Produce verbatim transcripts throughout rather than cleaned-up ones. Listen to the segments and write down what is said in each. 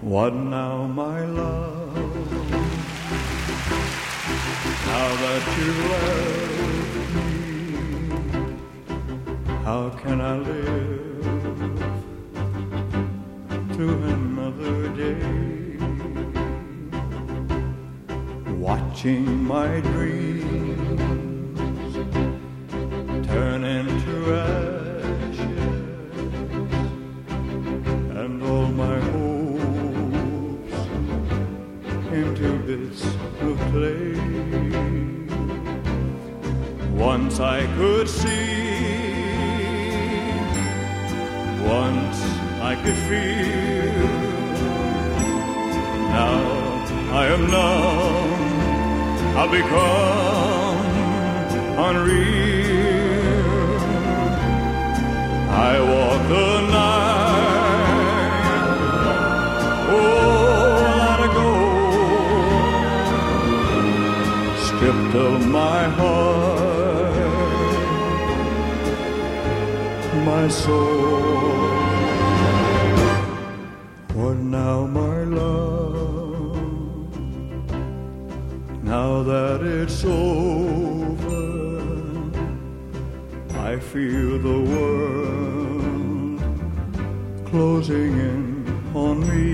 What now, my love? Now that you left me, how can I live through another day? Watching my dreams turn into ashes, and all my hopes into bits of clay. Once I could see, once I could feel. Now I am numb, I've become unreal. I walk the night, oh, let it go, stripped of my heart, my soul. What now, my love? Now that it's over, I feel the world closing in on me.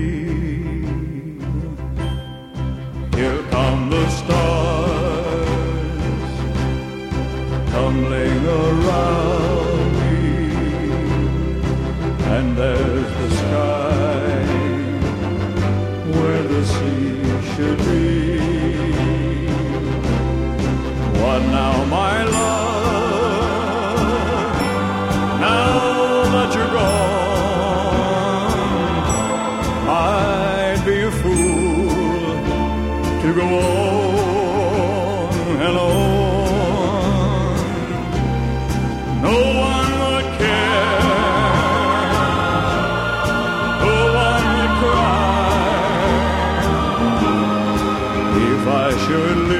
Here come the stars tumbling around me, and there's the sky where the sea should be. What now, my love? Now that you're gone, I'd be a fool to go on and on. No one would care, no one would cry if I should live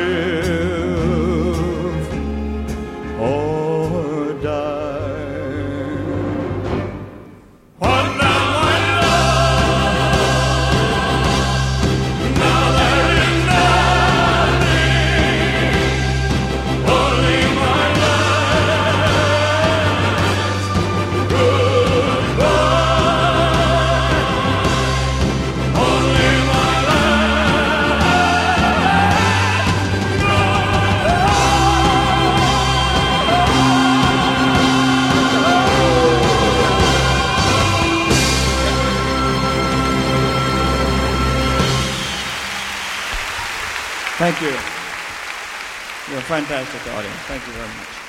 or die. What now, my love? Now there is nothing, only my last goodbye. Only my Thank you. You're a fantastic audience. Thank you very much.